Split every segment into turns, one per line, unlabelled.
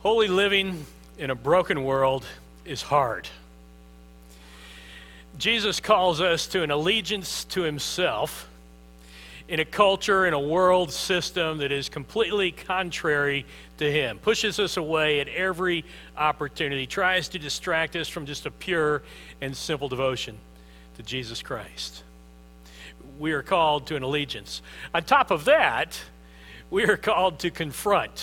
Holy living in a broken world is hard. Jesus calls us to an allegiance to himself in a culture, in a world system that is completely contrary to him, pushes us away at every opportunity, tries to distract us from just a pure and simple devotion to Jesus Christ. We are called to an allegiance. On top of that, we are called to confront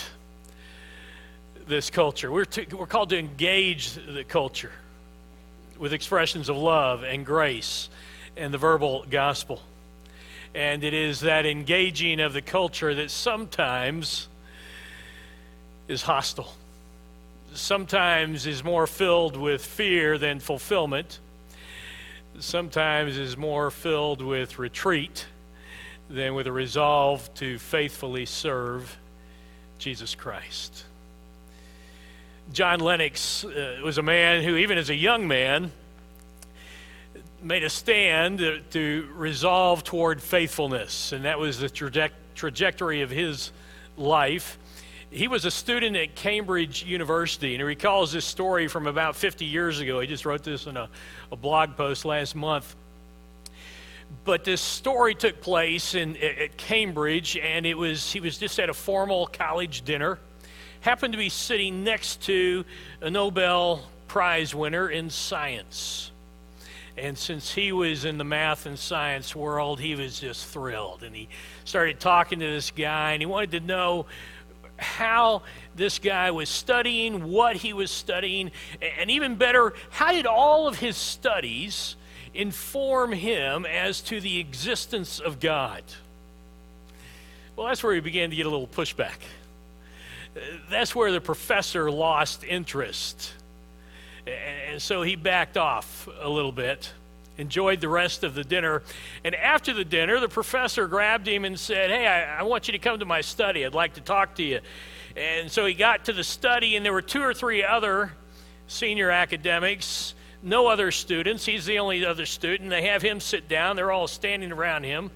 this culture. We're called to engage the culture with expressions of love and grace and the verbal gospel. And it is that engaging of the culture that sometimes is hostile, sometimes is more filled with fear than fulfillment, sometimes is more filled with retreat than with a resolve to faithfully serve Jesus Christ. John Lennox was a man who, even as a young man, made a stand to resolve toward faithfulness, and that was the trajectory of his life. He was a student at Cambridge University, and he recalls this story from about 50 years ago. He just wrote this in a blog post last month. But this story took place at Cambridge, and he was just at a formal college dinner, happened to be sitting next to a Nobel Prize winner in science. And since he was in the math and science world, he was just thrilled. And he started talking to this guy, and he wanted to know how this guy was studying, what he was studying, and even better, how did all of his studies inform him as to the existence of God? Well, that's where he began to get a little pushback. That's where the professor lost interest. And so he backed off a little bit, enjoyed the rest of the dinner. And after the dinner, the professor grabbed him and said, "Hey, I want you to come to my study. I'd like to talk to you." And so he got to the study, and there were 2 or 3 other senior academics, no other students. He's the only other student. They have him sit down. They're all standing around him.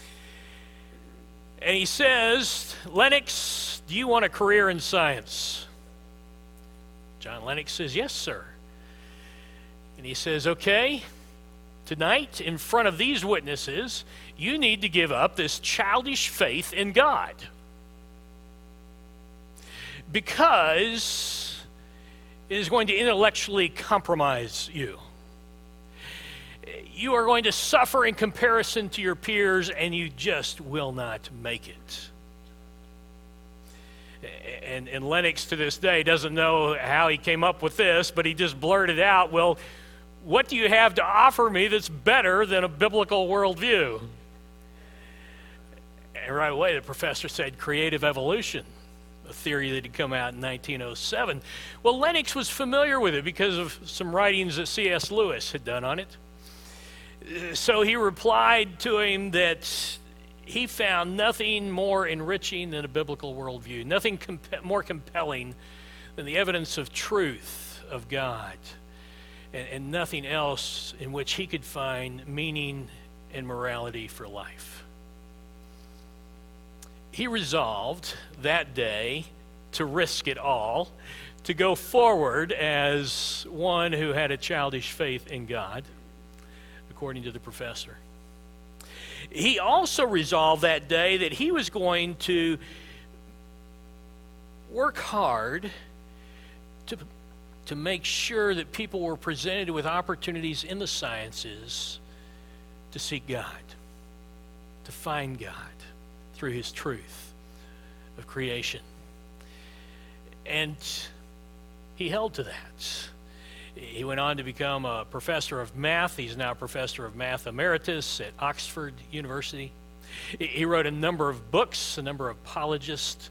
And he says, "Lennox, do you want a career in science?" John Lennox says, "Yes, sir." And he says, "Okay, tonight in front of these witnesses, you need to give up this childish faith in God, because it is going to intellectually compromise you. You are going to suffer in comparison to your peers, and you just will not make it." And Lennox to this day doesn't know how he came up with this, but he just blurted out, "Well, what do you have to offer me that's better than a biblical worldview?" And right away the professor said, "Creative evolution," a theory that had come out in 1907. Well, Lennox was familiar with it because of some writings that C.S. Lewis had done on it. So he replied to him that he found nothing more enriching than a biblical worldview, nothing more compelling than the evidence of truth of God, and nothing else in which he could find meaning and morality for life. He resolved that day to risk it all, to go forward as one who had a childish faith in God, according to the professor. He also resolved that day that he was going to work hard to make sure that people were presented with opportunities in the sciences to seek God, to find God through his truth of creation. And he held to that. He went on to become a professor of math. He's now a professor of math emeritus at Oxford University. He wrote a number of books, a number of apologetics,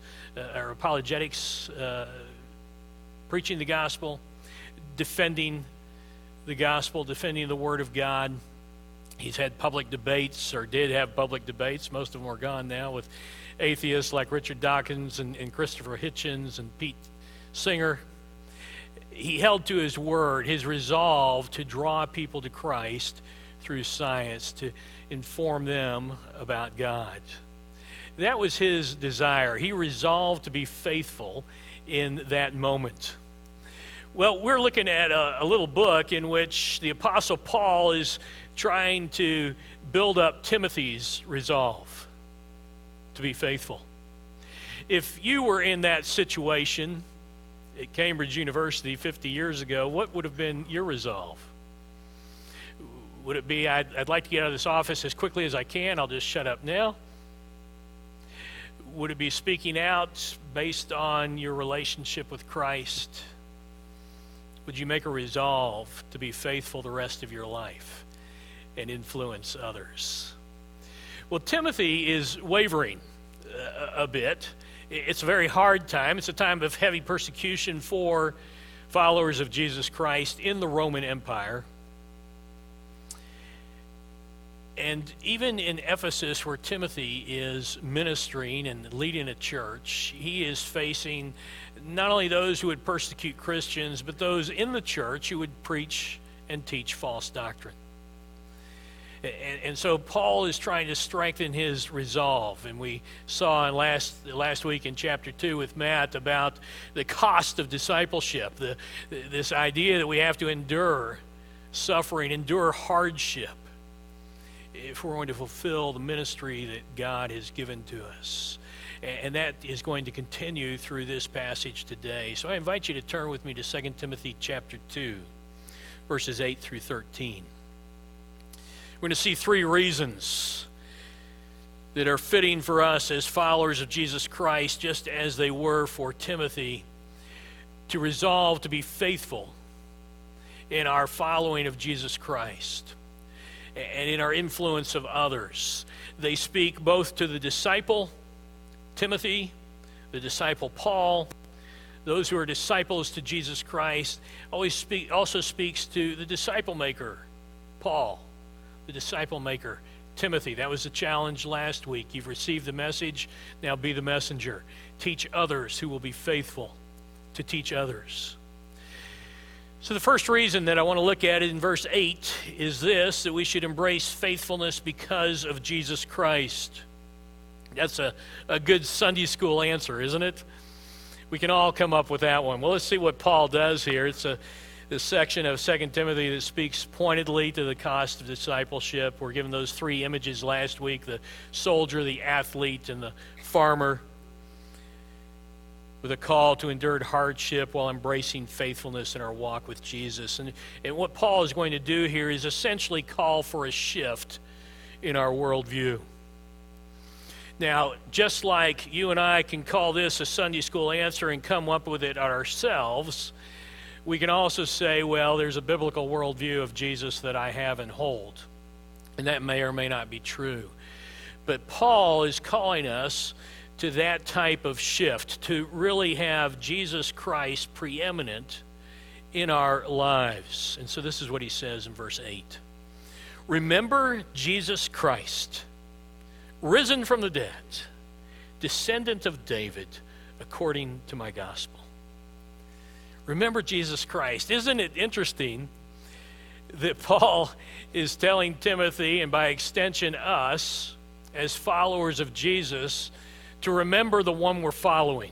preaching the gospel, defending the gospel, defending the Word of God. He's had public debates, or did have public debates. Most of them are gone now, with atheists like Richard Dawkins and Christopher Hitchens and Pete Singer. He held to his word, his resolve to draw people to Christ through science, to inform them about God. That was his desire. He resolved to be faithful in that moment? Well, we're looking at a little book in which the Apostle Paul is trying to build up Timothy's resolve to be faithful. If you were in that situation at Cambridge University 50 years ago, what would have been your resolve? Would it be, I'd like to get out of this office as quickly as I can, I'll just shut up now? Would it be speaking out based on your relationship with Christ? Would you make a resolve to be faithful the rest of your life and influence others? Well, Timothy is wavering a bit. It's a very hard time. It's a time of heavy persecution for followers of Jesus Christ in the Roman Empire. And even in Ephesus, where Timothy is ministering and leading a church, he is facing not only those who would persecute Christians, but those in the church who would preach and teach false doctrine. And so Paul is trying to strengthen his resolve. And we saw in last week in chapter 2 with Matt about the cost of discipleship, this idea that we have to endure suffering, endure hardship, if we're going to fulfill the ministry that God has given to us. And that is going to continue through this passage today. So I invite you to turn with me to 2 Timothy chapter 2, verses 8 through 13. We're going to see three reasons that are fitting for us as followers of Jesus Christ, just as they were for Timothy, to resolve to be faithful in our following of Jesus Christ and in our influence of others. They speak both to the disciple, Timothy, the disciple Paul, those who are disciples to Jesus Christ, also speaks to the disciple maker, Paul, the disciple maker, Timothy. That was the challenge last week. You've received the message, now be the messenger. Teach others who will be faithful to teach others. So the first reason that I want to look at it in verse 8 is this, that we should embrace faithfulness because of Jesus Christ. That's a good Sunday school answer, isn't it? We can all come up with that one. Well, let's see what Paul does here. It's this section of 2 Timothy that speaks pointedly to the cost of discipleship. We're given those three images last week, the soldier, the athlete, and the farmer, with a call to endure hardship while embracing faithfulness in our walk with Jesus. And what Paul is going to do here is essentially call for a shift in our worldview. Now, just like you and I can call this a Sunday school answer and come up with it ourselves, we can also say, well, there's a biblical worldview of Jesus that I have and hold. And that may or may not be true. But Paul is calling us to that type of shift, to really have Jesus Christ preeminent in our lives. And so this is what he says in verse 8. Remember Jesus Christ, risen from the dead, descendant of David, according to my gospel. Remember Jesus Christ. Isn't it interesting that Paul is telling Timothy, and by extension us, as followers of Jesus, to remember the one we're following?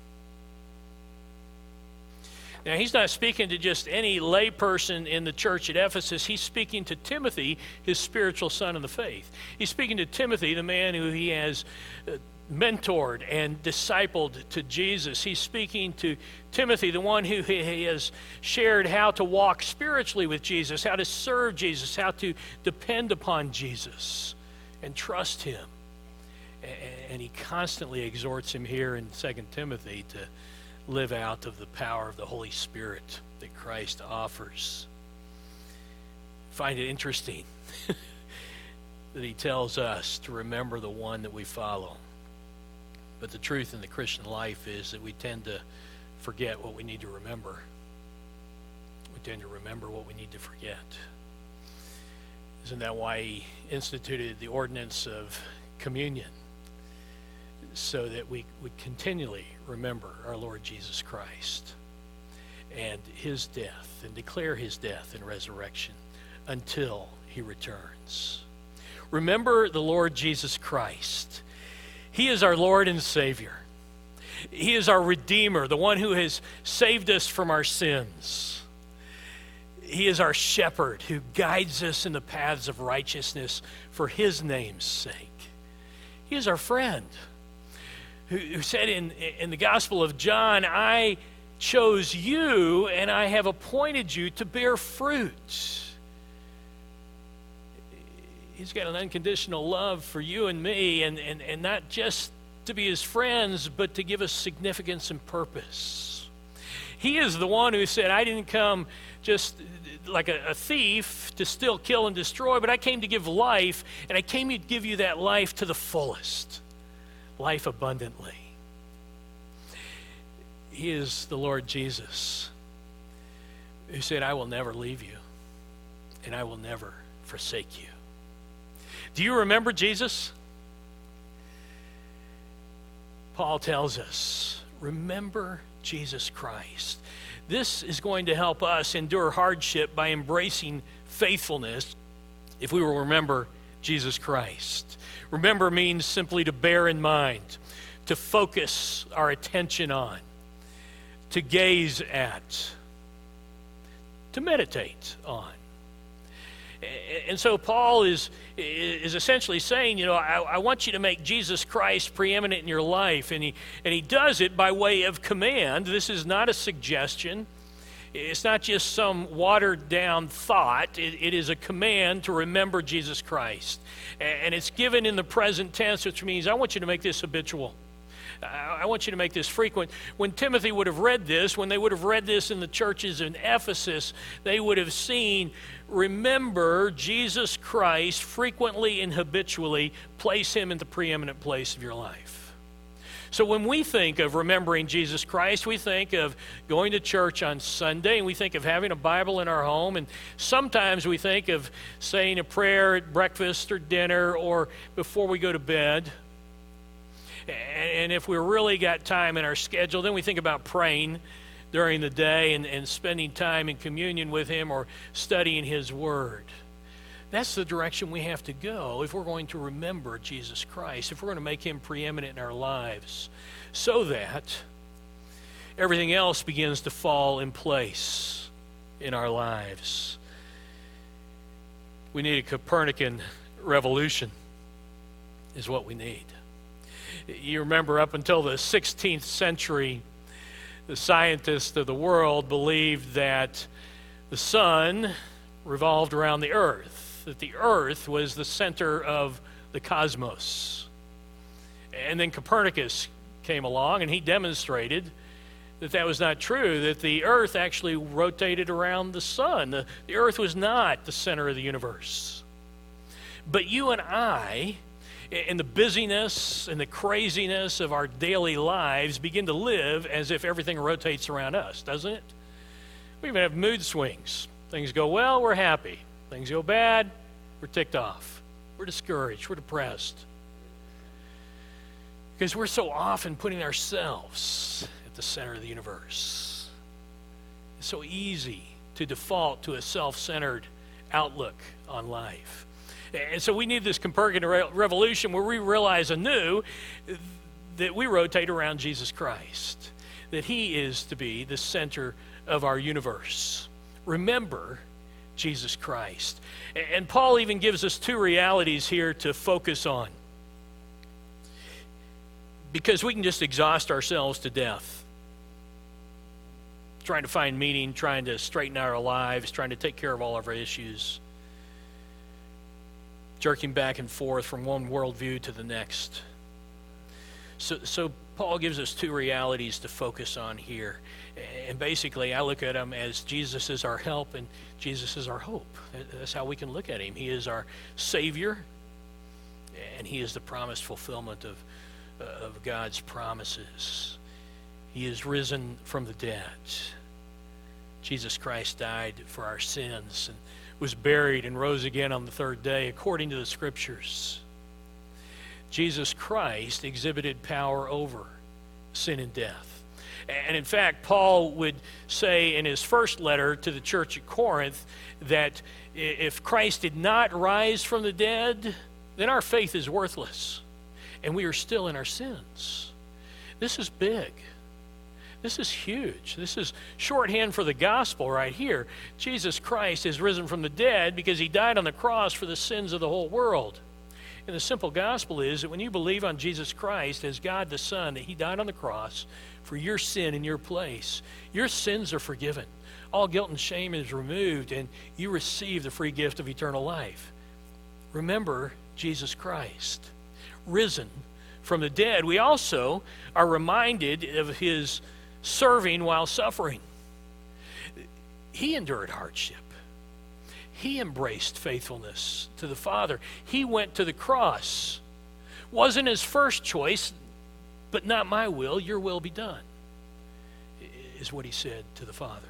Now, he's not speaking to just any layperson in the church at Ephesus. He's speaking to Timothy, his spiritual son in the faith. He's speaking to Timothy, the man who he has mentored and discipled to Jesus. He's speaking to Timothy, the one who he has shared how to walk spiritually with Jesus, how to serve Jesus, how to depend upon Jesus and trust him. And he constantly exhorts him here in 2 Timothy to live out of the power of the Holy Spirit that Christ offers. Find it interesting that he tells us to remember the one that we follow. But the truth in the Christian life is that we tend to forget what we need to remember. We tend to remember what we need to forget. Isn't that why he instituted the ordinance of communion? So that we would continually remember our Lord Jesus Christ and his death, and declare his death and resurrection until he returns. Remember the Lord Jesus Christ. He is our Lord and Savior. He is our Redeemer, the one who has saved us from our sins. He is our shepherd who guides us in the paths of righteousness for his name's sake. He is our friend who said in the Gospel of John, I chose you and I have appointed you to bear fruit. He's got an unconditional love for you and me, and not just to be his friends, but to give us significance and purpose. He is the one who said, I didn't come just like a thief to steal, kill, and destroy, but I came to give life, and I came to give you that life to the fullest, life abundantly. He is the Lord Jesus who said, I will never leave you, and I will never forsake you. Do you remember Jesus? Paul tells us, remember Jesus Christ. This is going to help us endure hardship by embracing faithfulness if we will remember Jesus Christ. Remember means simply to bear in mind, to focus our attention on, to gaze at, to meditate on. And so Paul is essentially saying, I want you to make Jesus Christ preeminent in your life. And he does it by way of command. This is not a suggestion. It's not just some watered down thought. It is a command to remember Jesus Christ. And it's given in the present tense, which means I want you to make this habitual. I want you to make this frequent. When Timothy would have read this, when they would have read this in the churches in Ephesus, they would have seen, remember Jesus Christ frequently and habitually, place him in the preeminent place of your life. So when we think of remembering Jesus Christ, we think of going to church on Sunday, and we think of having a Bible in our home, and sometimes we think of saying a prayer at breakfast or dinner or before we go to bed. And if we really got time in our schedule, then we think about praying during the day and spending time in communion with him or studying his word. That's the direction we have to go if we're going to remember Jesus Christ, if we're going to make him preeminent in our lives, so that everything else begins to fall in place in our lives. We need a Copernican revolution, is what we need. You remember up until the 16th century, the scientists of the world believed that the sun revolved around the earth, that the earth was the center of the cosmos. And then Copernicus came along and he demonstrated that that was not true, that the earth actually rotated around the sun. The earth was not the center of the universe. But you and I, in the busyness and the craziness of our daily lives, begin to live as if everything rotates around us, doesn't it? We even have mood swings. Things go well, we're happy. Things go bad, we're ticked off. We're discouraged, we're depressed. Because we're so often putting ourselves at the center of the universe. It's so easy to default to a self-centered outlook on life. And so we need this Copernican revolution where we realize anew that we rotate around Jesus Christ, that he is to be the center of our universe. Remember Jesus Christ. And Paul even gives us two realities here to focus on, because we can just exhaust ourselves to death, trying to find meaning, trying to straighten out our lives, trying to take care of all of our issues, jerking back and forth from one worldview to the next. So Paul gives us two realities to focus on here. And basically, I look at them as Jesus is our help and Jesus is our hope. That's how we can look at him. He is our Savior, and he is the promised fulfillment of God's promises. He is risen from the dead. Jesus Christ died for our sins and was buried and rose again on the third day according to the Scriptures. Jesus Christ exhibited power over sin and death. And in fact, Paul would say in his first letter to the church at Corinth that if Christ did not rise from the dead, then our faith is worthless and we are still in our sins. This is big. This is huge. This is shorthand for the gospel right here. Jesus Christ is risen from the dead because he died on the cross for the sins of the whole world. And the simple gospel is that when you believe on Jesus Christ as God the Son, that he died on the cross for your sin in your place, your sins are forgiven. All guilt and shame is removed, and you receive the free gift of eternal life. Remember Jesus Christ, risen from the dead. We also are reminded of his serving while suffering. He endured hardship. He embraced faithfulness to the Father. He went to the cross. Wasn't his first choice, but not my will, your will be done, is what he said to the Father.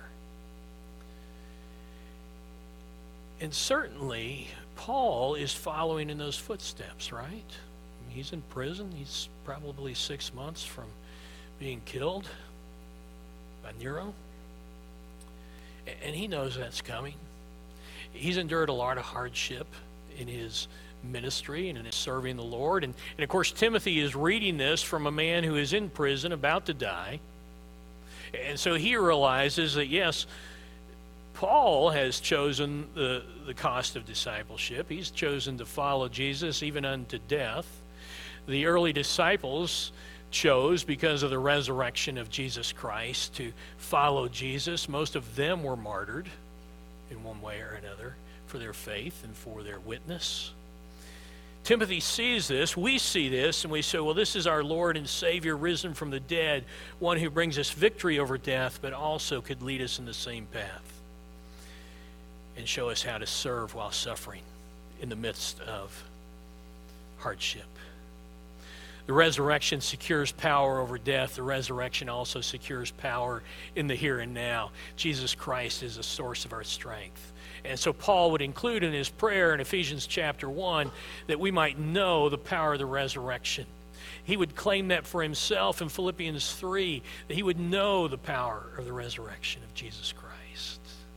And certainly, Paul is following in those footsteps, right? I mean, he's in prison. He's probably 6 months from being killed by Nero. And he knows that's coming. He's endured a lot of hardship in his ministry and in his serving the Lord. And of course, Timothy is reading this from a man who is in prison, about to die. And so he realizes that, yes, Paul has chosen the cost of discipleship. He's chosen to follow Jesus even unto death. The early disciples chose, because of the resurrection of Jesus Christ, to follow Jesus. Most of them were martyred in one way or another for their faith and for their witness. Timothy sees this, we see this, and we say, well, this is our Lord and Savior risen from the dead, one who brings us victory over death, but also could lead us in the same path and show us how to serve while suffering in the midst of hardship. The resurrection secures power over death. The resurrection also secures power in the here and now. Jesus Christ is the source of our strength. And so Paul would include in his prayer in Ephesians chapter 1 that we might know the power of the resurrection. He would claim that for himself in Philippians 3, that he would know the power of the resurrection of Jesus Christ.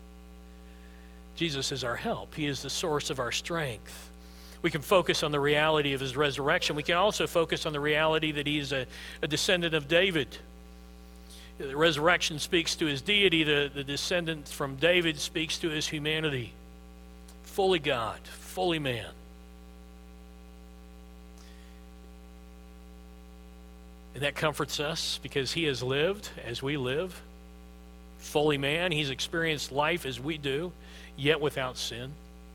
Jesus is our help. He is the source of our strength. We can focus on the reality of his resurrection. We can also focus on the reality that he is a descendant of David. The resurrection speaks to his deity. The descendant from David speaks to his humanity. Fully God, fully man. And that comforts us because he has lived as we live. Fully man. He's experienced life as we do, yet without sin.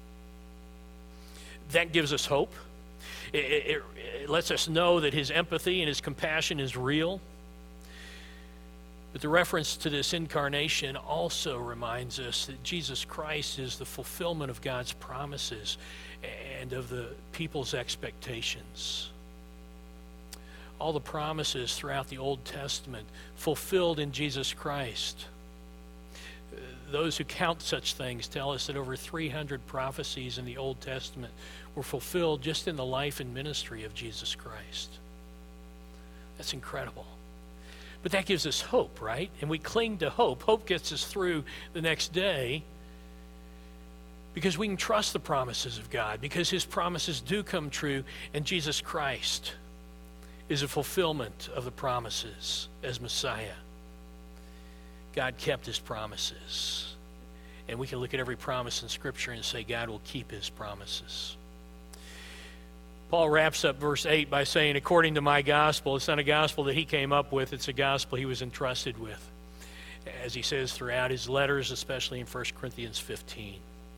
That gives us hope. It lets us know that his empathy and his compassion is real. But the reference to this incarnation also reminds us that Jesus Christ is the fulfillment of God's promises and of the people's expectations. All the promises throughout the Old Testament fulfilled in Jesus Christ. Those who count such things tell us that over 300 prophecies in the Old Testament were fulfilled just in the life and ministry of Jesus Christ. That's incredible. But that gives us hope, right? And we cling to hope. Hope gets us through the next day because we can trust the promises of God, because his promises do come true, and Jesus Christ is a fulfillment of the promises as Messiah. God kept his promises. And we can look at every promise in Scripture and say God will keep his promises. Paul wraps up verse 8 by saying, according to my gospel, it's not a gospel that he came up with, it's a gospel he was entrusted with. As he says throughout his letters, especially in 1 Corinthians 15.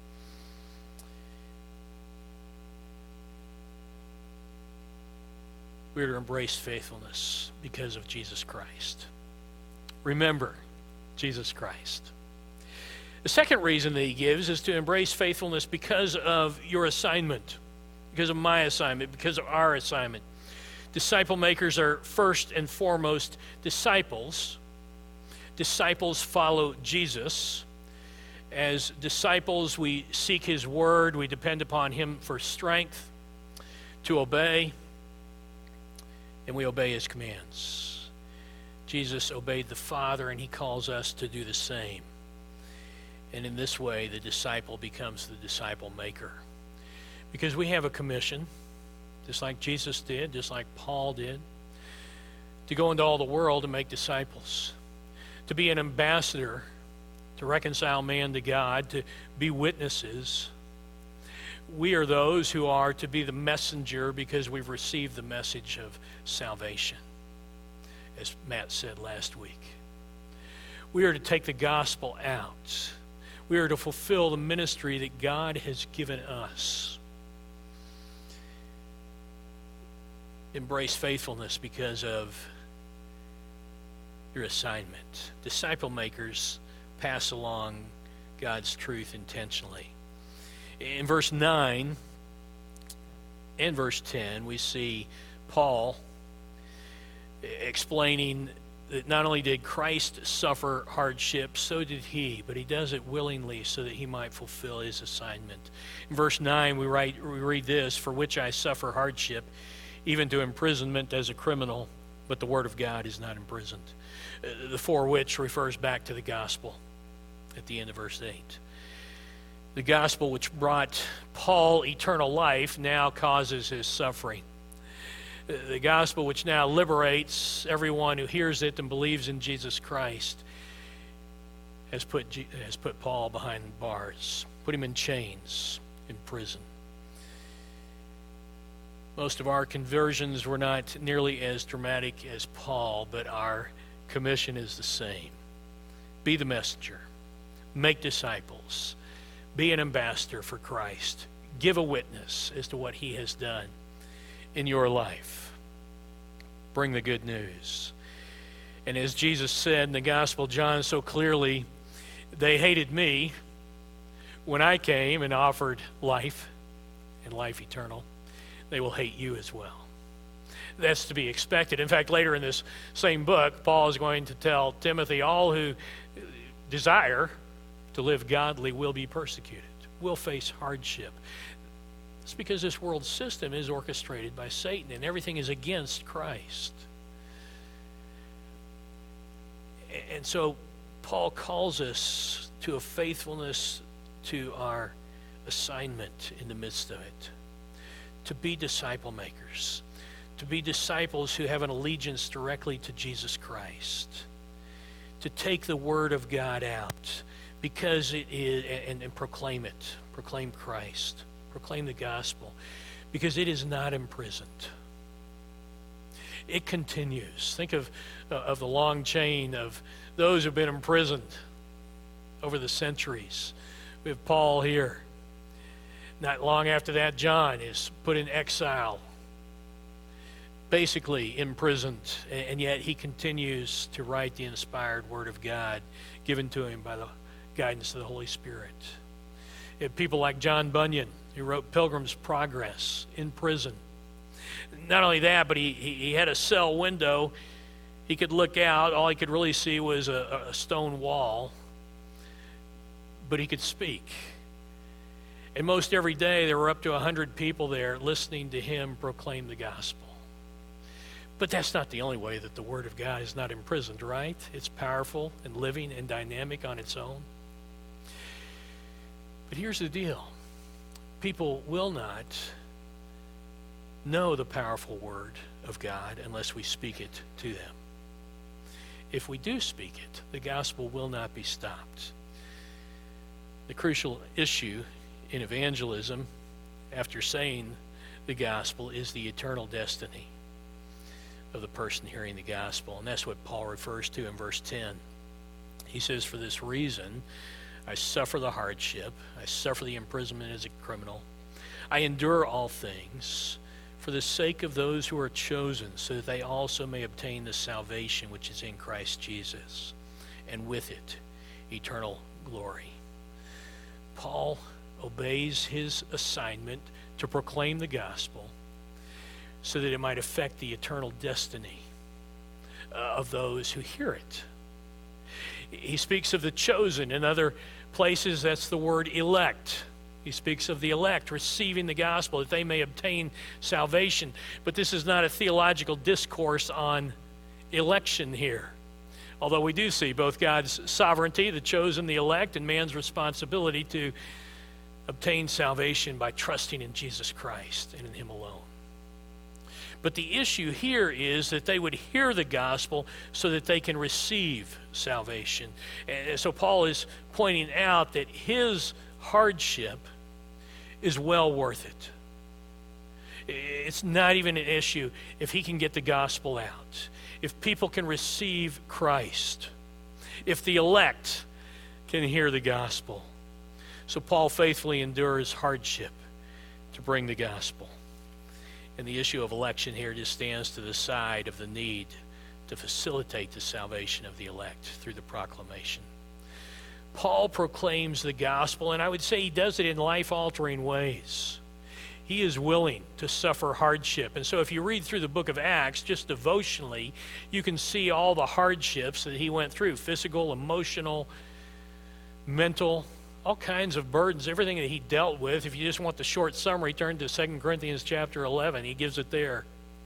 We are to embrace faithfulness because of Jesus Christ. Remember Jesus Christ. The second reason that he gives is to embrace faithfulness because of your assignment, because of my assignment, because of our assignment. Disciple makers are first and foremost disciples. Disciples follow Jesus. As disciples, we seek his word. We depend upon him for strength to obey, and we obey his commands. Jesus obeyed the Father, and he calls us to do the same. And in this way, the disciple becomes the disciple maker. Because we have a commission, just like Jesus did, just like Paul did, to go into all the world and make disciples, to be an ambassador, to reconcile man to God, to be witnesses. We are those who are to be the messenger because we've received the message of salvation, as Matt said last week. We are to take the gospel out. We are to fulfill the ministry that God has given us. Embrace faithfulness because of your assignment. Disciple makers pass along God's truth intentionally. In verse 9 and verse 10, we see Paul explaining that not only did Christ suffer hardship, so did he, but he does it willingly so that he might fulfill his assignment. In verse 9, we read this, "For which I suffer hardship, even to imprisonment as a criminal, but the word of God is not imprisoned." The "for which" refers back to the gospel at the end of verse 8. The gospel which brought Paul eternal life now causes his suffering. The gospel which now liberates everyone who hears it and believes in Jesus Christ has put Paul behind bars, put him in chains, in prison. Most of our conversions were not nearly as dramatic as Paul, but our commission is the same. Be the messenger. Make disciples. Be an ambassador for Christ. Give a witness as to what he has done in your life. Bring the good news. And as Jesus said in the Gospel of John so clearly, they hated me when I came and offered life and life eternal. They will hate you as well. That's to be expected. In fact, later in this same book, Paul is going to tell Timothy, all who desire to live godly will be persecuted, will face hardship. It's because this world system is orchestrated by Satan and everything is against Christ. And so Paul calls us to a faithfulness to our assignment in the midst of it. To be disciple makers. To be disciples who have an allegiance directly to Jesus Christ. To take the word of God out because it is, and proclaim it. Proclaim Christ. Proclaim the gospel. Because it is not imprisoned. It continues. Think of the long chain of those who have been imprisoned over the centuries. We have Paul here. Not long after that, John is put in exile, basically imprisoned, and yet he continues to write the inspired Word of God given to him by the guidance of the Holy Spirit. You have people like John Bunyan, who wrote Pilgrim's Progress in prison. Not only that, but he had a cell window. He could look out. All he could really see was a stone wall, but he could speak. And most every day there were up to 100 people there listening to him proclaim the gospel. But that's not the only way that the Word of God is not imprisoned, right? It's powerful and living and dynamic on its own. But here's the deal. People will not know the powerful Word of God unless we speak it to them. If we do speak it, the gospel will not be stopped. The crucial issue in evangelism, after saying the gospel, is the eternal destiny of the person hearing the gospel. And that's what Paul refers to in verse 10. He says, "For this reason, I suffer the hardship. I suffer the imprisonment as a criminal. I endure all things for the sake of those who are chosen, so that they also may obtain the salvation which is in Christ Jesus, and with it, eternal glory." Paul obeys his assignment to proclaim the gospel so that it might affect the eternal destiny of those who hear it. He speaks of the chosen. In other places, that's the word elect. He speaks of the elect receiving the gospel that they may obtain salvation. But this is not a theological discourse on election here. Although we do see both God's sovereignty, the chosen, the elect, and man's responsibility to obtain salvation by trusting in Jesus Christ and in Him alone. But the issue here is that they would hear the gospel so that they can receive salvation. And so Paul is pointing out that his hardship is well worth it. It's not even an issue if he can get the gospel out, if people can receive Christ, if the elect can hear the gospel. So Paul faithfully endures hardship to bring the gospel. And the issue of election here just stands to the side of the need to facilitate the salvation of the elect through the proclamation. Paul proclaims the gospel, and I would say he does it in life-altering ways. He is willing to suffer hardship. And so if you read through the book of Acts, just devotionally, you can see all the hardships that he went through, physical, emotional, mental, all kinds of burdens, everything that he dealt with. If you just want the short summary, turn to 2 Corinthians chapter 11. He gives it there.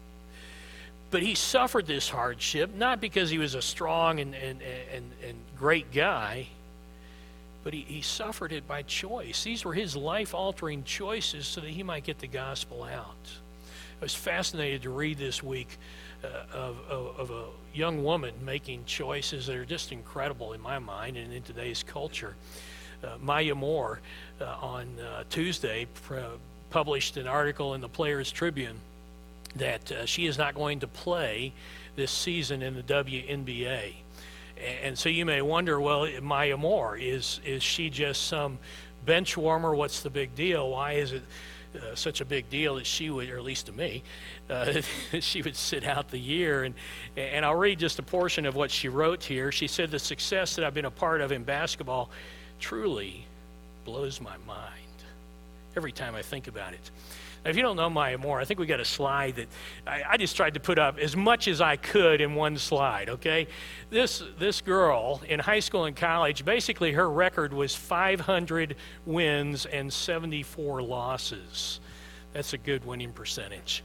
But he suffered this hardship, not because he was a strong and great guy, but he suffered it by choice. These were his life-altering choices so that he might get the gospel out. I was fascinated to read this week of a young woman making choices that are just incredible in my mind and in today's culture. Maya Moore on Tuesday published an article in the Players Tribune that she is not going to play this season in the WNBA. And so you may wonder, well, Maya Moore, is she just some bench warmer? What's the big deal? Why is it such a big deal that she would, or at least to me, she would sit out the year? And I'll read just a portion of what she wrote here. She said, "The success that I've been a part of in basketball truly blows my mind every time I think about it." Now, if you don't know Maya Moore, I think we got a slide that I just tried to put up as much as I could in one slide, okay? This girl in high school and college, basically her record was 500 wins and 74 losses. That's a good winning percentage.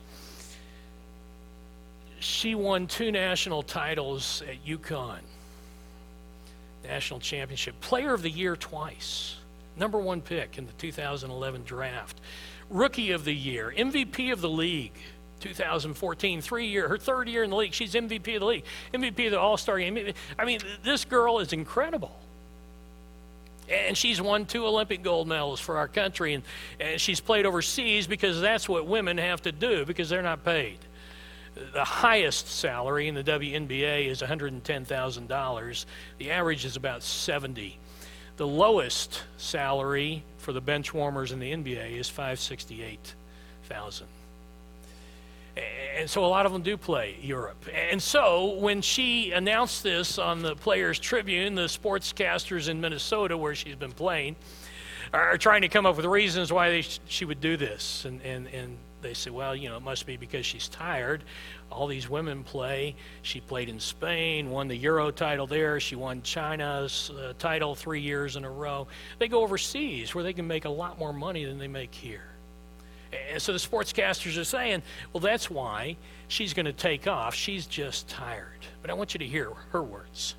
She won 2 national titles at UConn, national championship, player of the year twice, number 1 pick in the 2011 draft. Rookie of the year, MVP of the league, 2014, her third year in the league. She's MVP of the league, MVP of the All-Star game. I mean, this girl is incredible. And she's won 2 Olympic gold medals for our country, and she's played overseas because that's what women have to do because they're not paid. The highest salary in the WNBA is $110,000. The average is about $70,000. The lowest salary for the bench warmers in the NBA is $568,000. And so a lot of them do play Europe. And so when she announced this on the Players Tribune, the sportscasters in Minnesota, where she's been playing, are trying to come up with reasons why she would do this. And they say, well, it must be because she's tired. All these women play. She played in Spain, won the Euro title there. She won China's title 3 years in a row. They go overseas where they can make a lot more money than they make here. And so the sportscasters are saying, well, that's why she's going to take off. She's just tired. But I want you to hear her words.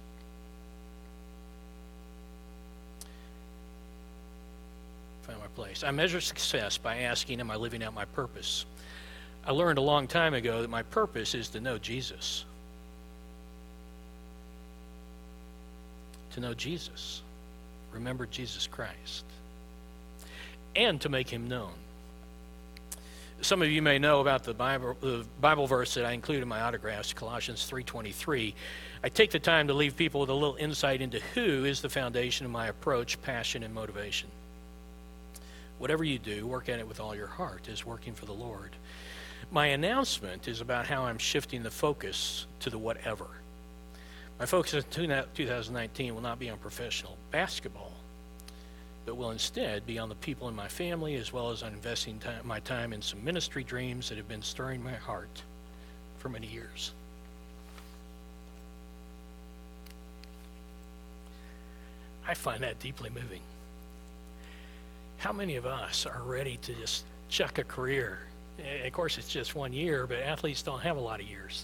Find my place. I measure success by asking, am I living out my purpose? I learned a long time ago that my purpose is to know Jesus. To know Jesus. Remember Jesus Christ. And to make him known. Some of you may know about the Bible verse that I include in my autographs, Colossians 3:23. I take the time to leave people with a little insight into who is the foundation of my approach, passion, and motivation. Whatever you do, work at it with all your heart as working for the Lord. My announcement is about how I'm shifting the focus to the whatever. My focus in 2019 will not be on professional basketball, but will instead be on the people in my family, as well as on investing my time in some ministry dreams that have been stirring my heart for many years. I find that deeply moving. How many of us are ready to just chuck a career? Of course, it's just 1 year, but athletes don't have a lot of years.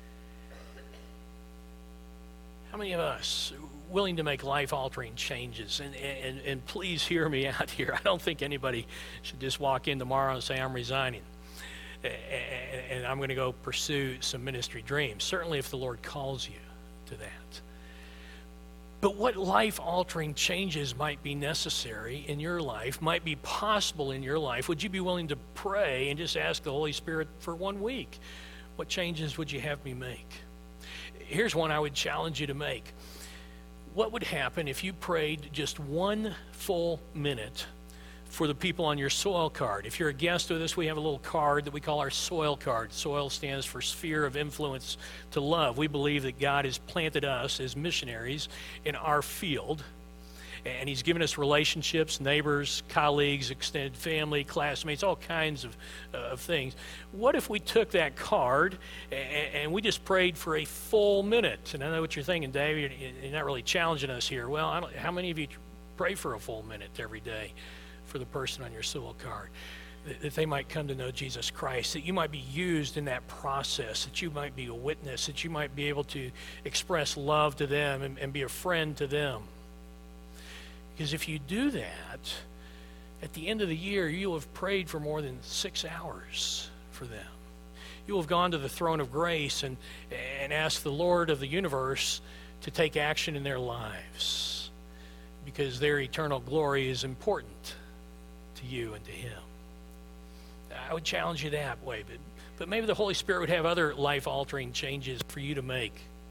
How many of us willing to make life-altering changes? And please hear me out here. I don't think anybody should just walk in tomorrow and say, I'm resigning. and I'm going to go pursue some ministry dreams. Certainly if the Lord calls you to that. But what life-altering changes might be necessary in your life, might be possible in your life? Would you be willing to pray and just ask the Holy Spirit for 1 week? What changes would you have me make? Here's one I would challenge you to make. What would happen if you prayed just 1 full minute for the people on your soil card? If you're a guest with us, we have a little card that we call our soil card. Soil stands for sphere of influence to love. We believe that God has planted us as missionaries in our field, and he's given us relationships, neighbors, colleagues, extended family, classmates, all kinds of things. What if we took that card and we just prayed for a full minute? And I know what you're thinking, Dave, you're not really challenging us here. Well, how many of you pray for a full minute every day for the person on your soil card, that they might come to know Jesus Christ, that you might be used in that process, that you might be a witness, that you might be able to express love to them and be a friend to them? Because if you do that, at the end of the year, you'll have prayed for more than 6 hours for them. You'll have gone to the throne of grace and asked the Lord of the universe to take action in their lives, because their eternal glory is important to you and to him. I would challenge you that way, but maybe the Holy Spirit would have other life-altering changes for you to make.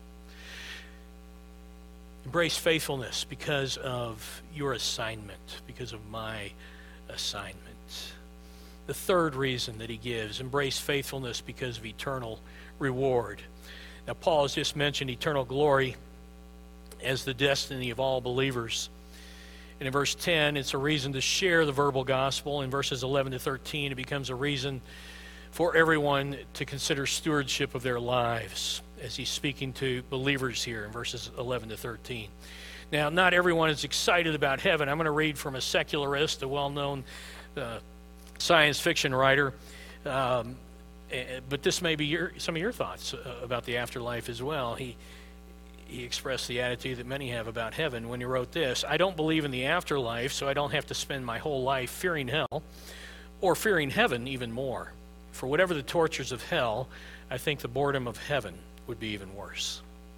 Embrace faithfulness because of your assignment, because of my assignment. The third reason that he gives, embrace faithfulness because of eternal reward. Now, Paul has just mentioned eternal glory as the destiny of all believers. And in verse 10, it's a reason to share the verbal gospel. In verses 11 to 13, it becomes a reason for everyone to consider stewardship of their lives, as he's speaking to believers here in verses 11 to 13. Now, not everyone is excited about heaven. I'm going to read from a secularist, a well-known science fiction writer, but this may be some of your thoughts about the afterlife as well. He expressed the attitude that many have about heaven when he wrote this: I don't believe in the afterlife, so I don't have to spend my whole life fearing hell, or fearing heaven even more. For whatever the tortures of hell, I think the boredom of heaven would be even worse.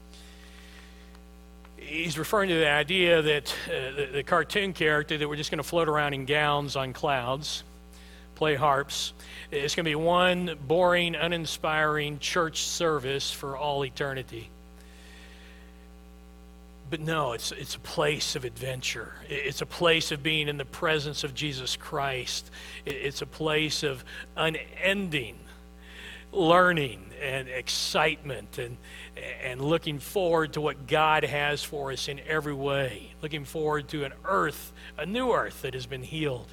He's referring to the idea that the cartoon character, that we're just going to float around in gowns on clouds, play harps. It's going to be one boring, uninspiring church service for all eternity. But no, it's a place of adventure. It's a place of being in the presence of Jesus Christ. It's a place of unending learning and excitement and looking forward to what God has for us in every way. Looking forward to a new earth that has been healed.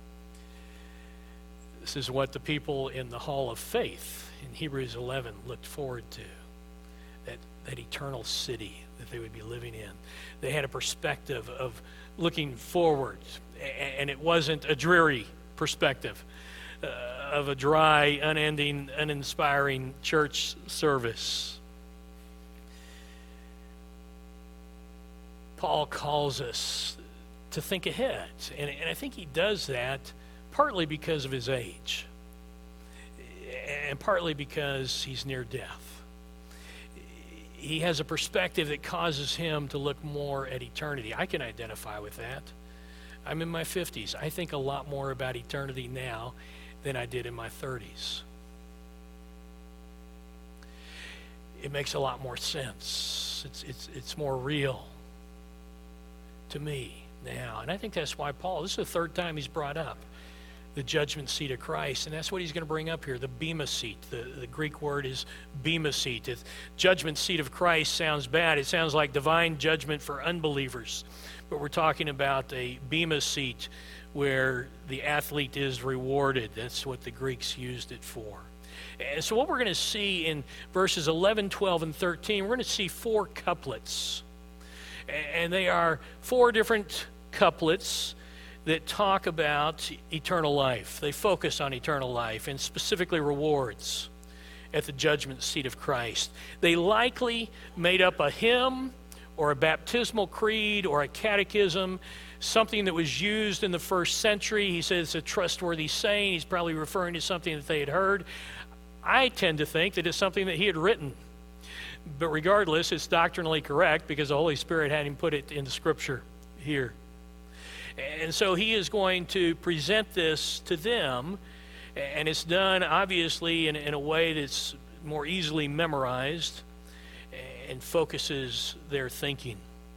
This is what the people in the Hall of Faith in Hebrews 11 looked forward to, that eternal city that they would be living in. They had a perspective of looking forward, and it wasn't a dreary perspective of a dry, unending, uninspiring church service. Paul calls us to think ahead, and I think he does that partly because of his age, and partly because he's near death. He has a perspective that causes him to look more at eternity. I can identify with that. I'm in my 50s. I think a lot more about eternity now than I did in my 30s. It makes a lot more sense. It's more real to me now. And I think that's why Paul, this is the third time he's brought up the judgment seat of Christ, and that's what he's going to bring up here, the bema seat. The Greek word is bema seat. Judgment seat of Christ sounds bad. It sounds like divine judgment for unbelievers. But we're talking about a bema seat where the athlete is rewarded. That's what the Greeks used it for. And so what we're going to see in verses 11, 12, and 13, we're going to see 4 couplets. And they are 4 different couplets that talk about eternal life. They focus on eternal life and specifically rewards at the judgment seat of Christ. They likely made up a hymn or a baptismal creed or a catechism something that was used in the first century. He says it's a trustworthy saying. He's probably referring to something that they had heard. I tend to think that it's something that he had written. But regardless, it's doctrinally correct because the Holy Spirit had him put it in the Scripture here. And so he is going to present this to them, and it's done obviously in a way that's more easily memorized and focuses their thinking.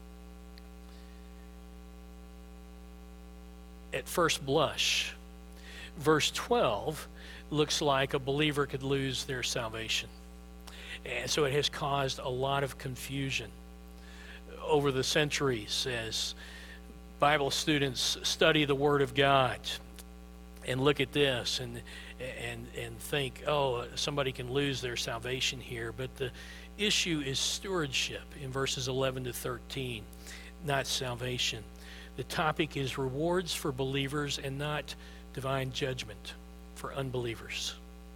At first blush, verse 12 looks like a believer could lose their salvation. And so it has caused a lot of confusion over the centuries as Bible students study the Word of God and look at this and think, oh, somebody can lose their salvation here. But the issue is stewardship in verses 11 to 13, not salvation. The topic is rewards for believers and not divine judgment for unbelievers.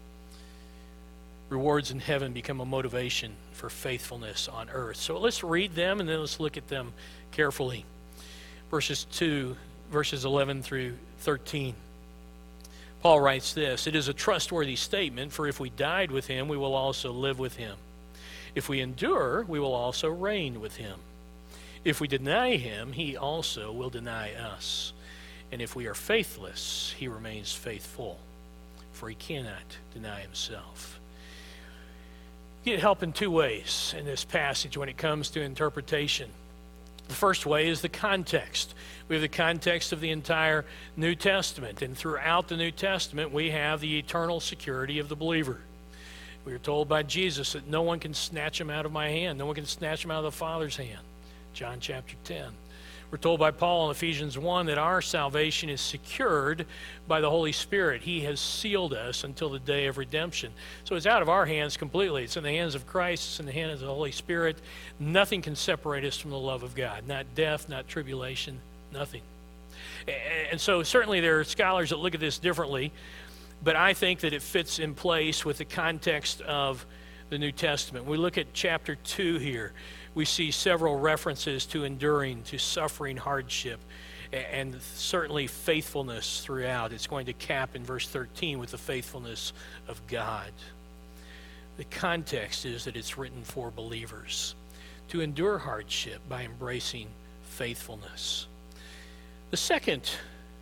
Rewards in heaven become a motivation for faithfulness on earth. So let's read them and then let's look at them carefully. Verses 11 through 13. Paul writes this, "It is a trustworthy statement, for if we died with him, we will also live with him. If we endure, we will also reign with him. If we deny him, he also will deny us. And if we are faithless, he remains faithful, for he cannot deny himself." You get help in two ways in this passage when it comes to interpretation. The first way is the context. We have the context of the entire New Testament, and throughout the New Testament, we have the eternal security of the believer. We are told by Jesus that no one can snatch him out of my hand. No one can snatch him out of the Father's hand. John chapter 10. We're told by Paul in Ephesians 1 that our salvation is secured by the Holy Spirit. He has sealed us until the day of redemption. So it's out of our hands completely. It's in the hands of Christ. It's in the hands of the Holy Spirit. Nothing can separate us from the love of God. Not death, not tribulation, nothing. And so certainly there are scholars that look at this differently, but I think that it fits in place with the context of the New Testament. We look at chapter 2 here. We see several references to enduring, to suffering hardship, and certainly faithfulness throughout. It's going to cap in verse 13 with the faithfulness of God. The context is that it's written for believers to endure hardship by embracing faithfulness. The second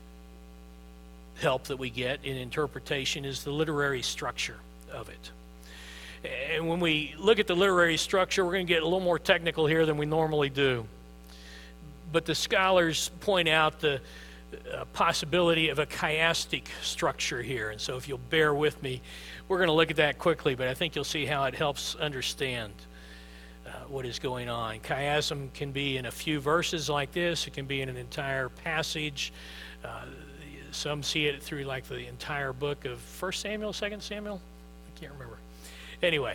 help that we get in interpretation is the literary structure of it. And when we look at the literary structure, we're going to get a little more technical here than we normally do. But the scholars point out the possibility of a chiastic structure here. And so if you'll bear with me, we're going to look at that quickly, but I think you'll see how it helps understand what is going on. Chiasm can be in a few verses like this. It can be in an entire passage. Some see it through like the entire book of 1 Samuel, 2 Samuel. I can't remember. Anyway,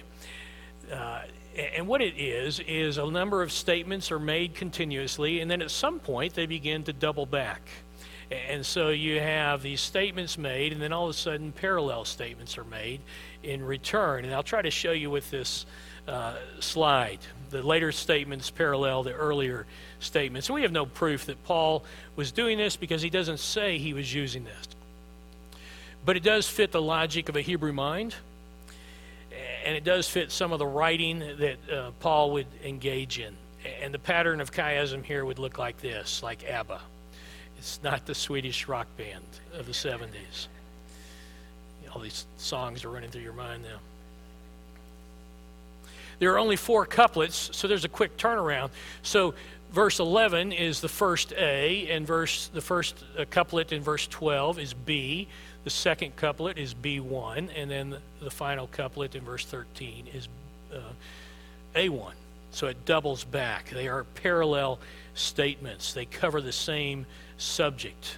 and what it is a number of statements are made continuously, and then at some point they begin to double back. And so you have these statements made, and then all of a sudden parallel statements are made in return. And I'll try to show you with this slide. The later statements parallel the earlier statements. And we have no proof that Paul was doing this because he doesn't say he was using this. But it does fit the logic of a Hebrew mind. And it does fit some of the writing that Paul would engage in. And the pattern of chiasm here would look like this, like ABBA. It's not the Swedish rock band of the 70s. All these songs are running through your mind now. There are only 4 couplets, so there's a quick turnaround. So verse 11 is the first A, and the first couplet in verse 12 is B. The second couplet is B1, and then the final couplet in verse 13 is A1. So it doubles back. They are parallel statements. They cover the same subject.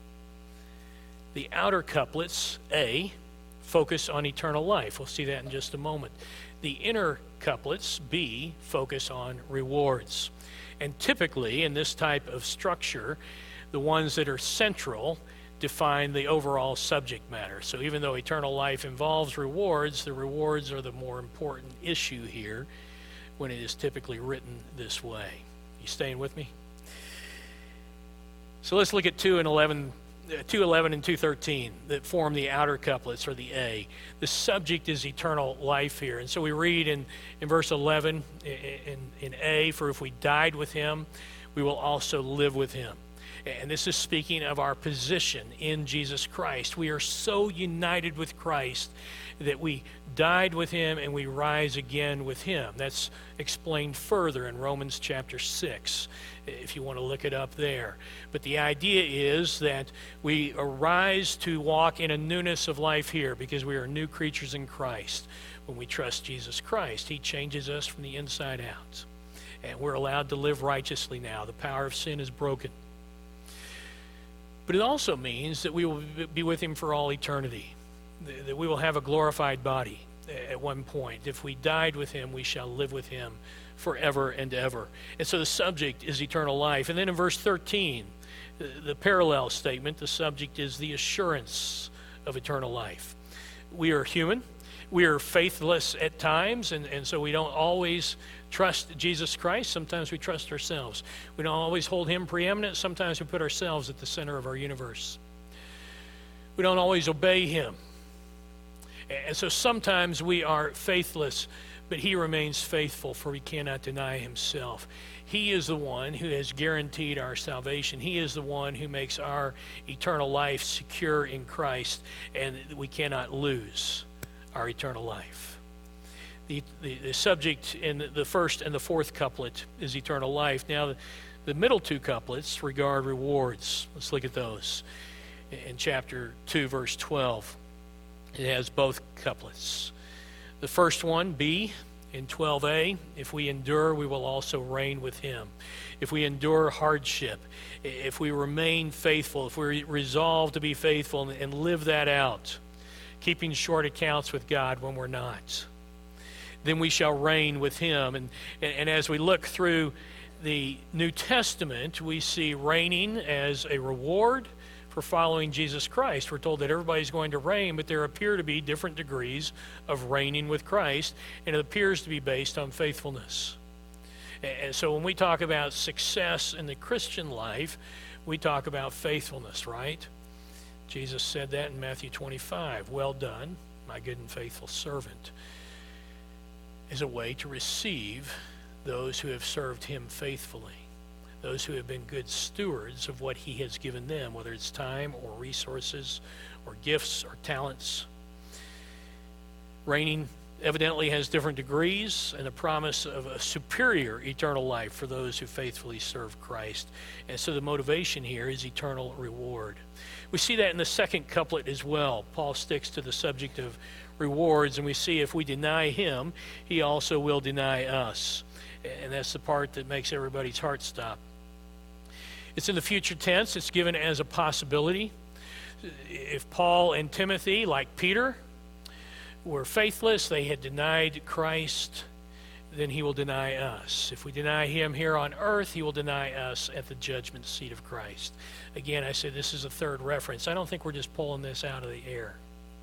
The outer couplets, A, focus on eternal life. We'll see that in just a moment. The inner couplets, B, focus on rewards. And typically, in this type of structure, the ones that are central define the overall subject matter. So even though eternal life involves rewards, the rewards are the more important issue here when it is typically written this way. You staying with me? So let's look at 2:11 and 2:13 that form the outer couplets, or the A. The subject is eternal life here. And so we read in verse 11 in A, for if we died with him, we will also live with him. And this is speaking of our position in Jesus Christ. We are so united with Christ that we died with him and we rise again with him. That's explained further in Romans chapter 6, if you want to look it up there. But the idea is that we arise to walk in a newness of life here because we are new creatures in Christ. When we trust Jesus Christ, he changes us from the inside out. And we're allowed to live righteously now. The power of sin is broken. But it also means that we will be with him for all eternity, that we will have a glorified body at one point. If we died with him, we shall live with him forever and ever. And so the subject is eternal life. And then in verse 13, the parallel statement, the subject is the assurance of eternal life. We are human. We are faithless at times, and so we don't always trust Jesus Christ. Sometimes we trust ourselves. We don't always hold him preeminent. Sometimes we put ourselves at the center of our universe. We don't always obey him. And so sometimes we are faithless, but he remains faithful, for he cannot deny himself. He is the one who has guaranteed our salvation. He is the one who makes our eternal life secure in Christ, and we cannot lose our eternal life. The subject in the first and the fourth couplet is eternal life. Now, the middle two couplets regard rewards. Let's look at those. In chapter 2, verse 12, it has both couplets. The first one, B, in 12a, if we endure, we will also reign with him. If we endure hardship, if we remain faithful, if we resolve to be faithful and live that out, keeping short accounts with God when we're not, then we shall reign with him. And as we look through the New Testament, we see reigning as a reward for following Jesus Christ. We're told that everybody's going to reign, but there appear to be different degrees of reigning with Christ, and it appears to be based on faithfulness. And so when we talk about success in the Christian life, we talk about faithfulness, right? Jesus said that in Matthew 25. Well done, my good and faithful servant, is a way to receive those who have served him faithfully, those who have been good stewards of what he has given them, whether it's time or resources or gifts or talents. Reigning evidently has different degrees and a promise of a superior eternal life for those who faithfully serve Christ. And so the motivation here is eternal reward. We see that in the second couplet as well. Paul sticks to the subject of rewards, and we see if we deny him, he also will deny us. And that's the part that makes everybody's heart stop. It's in the future tense. It's given as a possibility. If Paul and Timothy, like Peter, were faithless, they had denied Christ, then he will deny us. If we deny him here on earth, he will deny us at the judgment seat of Christ. Again, I said this is a third reference. I don't think we're just pulling this out of the air.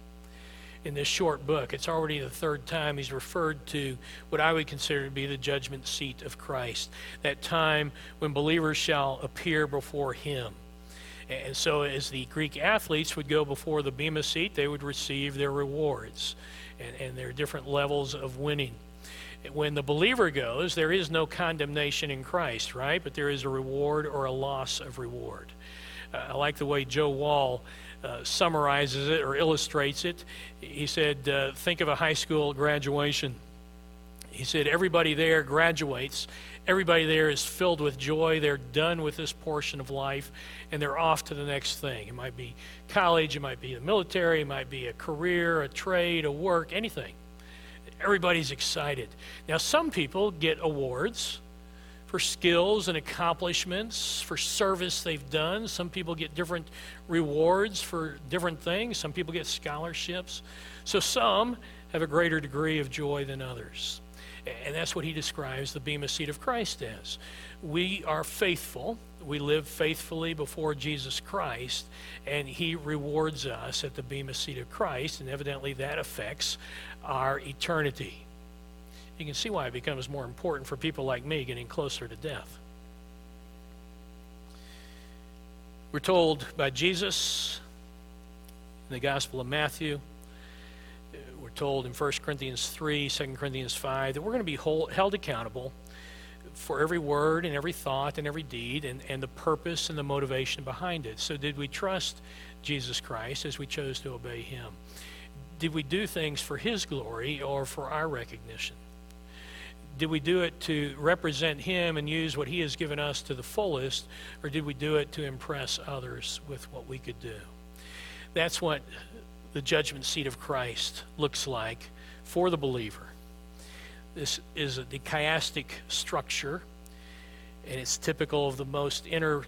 In this short book, it's already the third time he's referred to what I would consider to be the judgment seat of Christ, that time when believers shall appear before him. And so as the Greek athletes would go before the bema seat, they would receive their rewards, and there are different levels of winning. When the believer goes, there is no condemnation in Christ, right? But there is a reward or a loss of reward. I like the way Joe Wall summarizes it or illustrates it. He said, think of a high school graduation. He said, everybody there graduates. Everybody there is filled with joy. They're done with this portion of life, and they're off to the next thing. It might be college, it might be the military, it might be a career, a trade, a work, anything. Everybody's excited. Now, some people get awards for skills and accomplishments, for service they've done. Some people get different rewards for different things. Some people get scholarships. So some have a greater degree of joy than others. And that's what he describes the bema seat of Christ as. We are faithful. We live faithfully before Jesus Christ, and he rewards us at the bema seat of Christ, and evidently that affects our eternity. You can see why it becomes more important for people like me getting closer to death. We're told by Jesus in the Gospel of Matthew, we're told in 1 Corinthians 3, 2 Corinthians 5, that we're going to be held accountable for every word and every thought and every deed and the purpose and the motivation behind it. So did we trust Jesus Christ as we chose to obey him? Did we do things for his glory or for our recognition? Did we do it to represent him and use what he has given us to the fullest, or did we do it to impress others with what we could do? That's what the judgment seat of Christ looks like for the believer. This is the chiastic structure, and it's typical of the most inner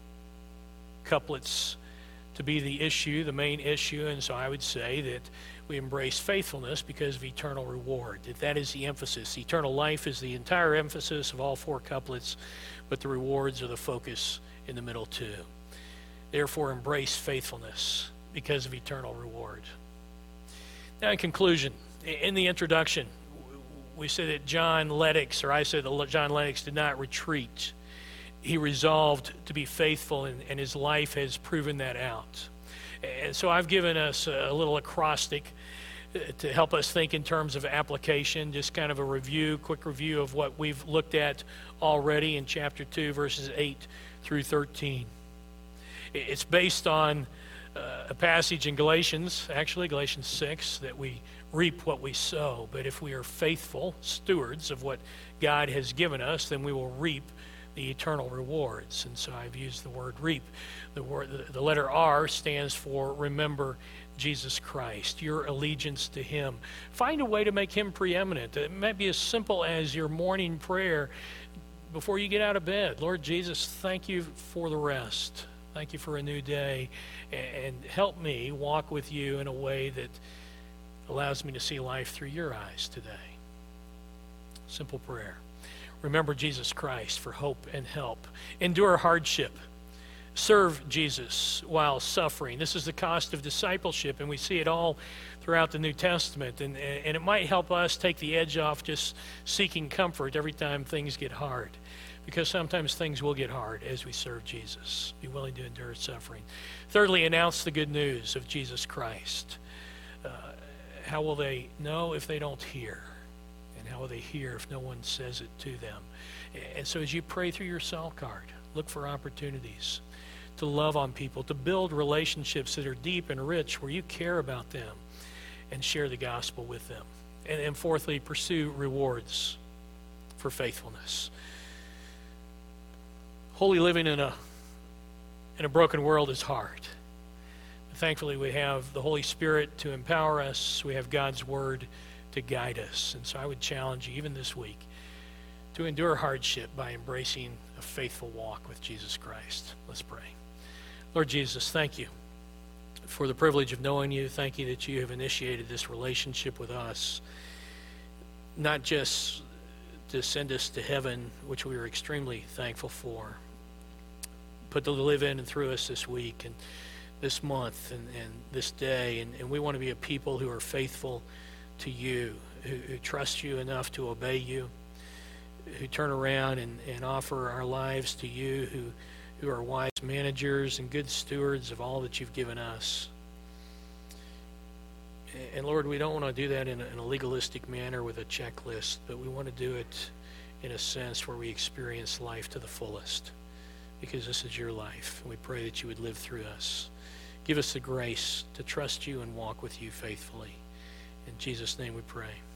couplets to be the issue, the main issue, and so I would say that we embrace faithfulness because of eternal reward. That is the emphasis. Eternal life is the entire emphasis of all four couplets, but the rewards are the focus in the middle too. Therefore, embrace faithfulness because of eternal reward. Now, in conclusion, in the introduction, we said that John Lennox, or I said that John Lennox did not retreat. He resolved to be faithful, and his life has proven that out. And so I've given us a little acrostic to help us think in terms of application, just kind of a review, quick review of what we've looked at already in chapter 2, verses 8 through 13. It's based on a passage in Galatians, actually Galatians 6, that we reap what we sow. But if we are faithful stewards of what God has given us, then we will reap the eternal rewards. And so I've used the word reap. The letter R stands for remember Jesus Christ, your allegiance to him. Find a way to make him preeminent. It might be as simple as your morning prayer before you get out of bed. Lord Jesus, thank you for the rest. Thank you for a new day. And help me walk with you in a way that allows me to see life through your eyes today. Simple prayer. Remember Jesus Christ for hope and help. Endure hardship. Serve Jesus while suffering. This is the cost of discipleship, and we see it all throughout the New Testament. And it might help us take the edge off just seeking comfort every time things get hard, because sometimes things will get hard as we serve Jesus. Be willing to endure suffering. Thirdly, announce the good news of Jesus Christ. How will they know if they don't hear? And how will they hear if no one says it to them? And so as you pray through your cell card, look for opportunities to love on people, to build relationships that are deep and rich where you care about them and share the gospel with them. And fourthly, pursue rewards for faithfulness. Holy living in a broken world is hard. Thankfully, we have the Holy Spirit to empower us. We have God's Word to guide us. And so I would challenge you, even this week, to endure hardship by embracing a faithful walk with Jesus Christ. Let's pray. Lord Jesus, thank you for the privilege of knowing you. Thank you that you have initiated this relationship with us, not just to send us to heaven, which we are extremely thankful for, but to live in and through us this week and this month and this day. And we want to be a people who are faithful to you, who trust you enough to obey you, who turn around and offer our lives to you, who are wise managers and good stewards of all that you've given us. And Lord, we don't want to do that in a legalistic manner with a checklist, but we want to do it in a sense where we experience life to the fullest, because this is your life. And we pray that you would live through us. Give us the grace to trust you and walk with you faithfully. In Jesus' name we pray.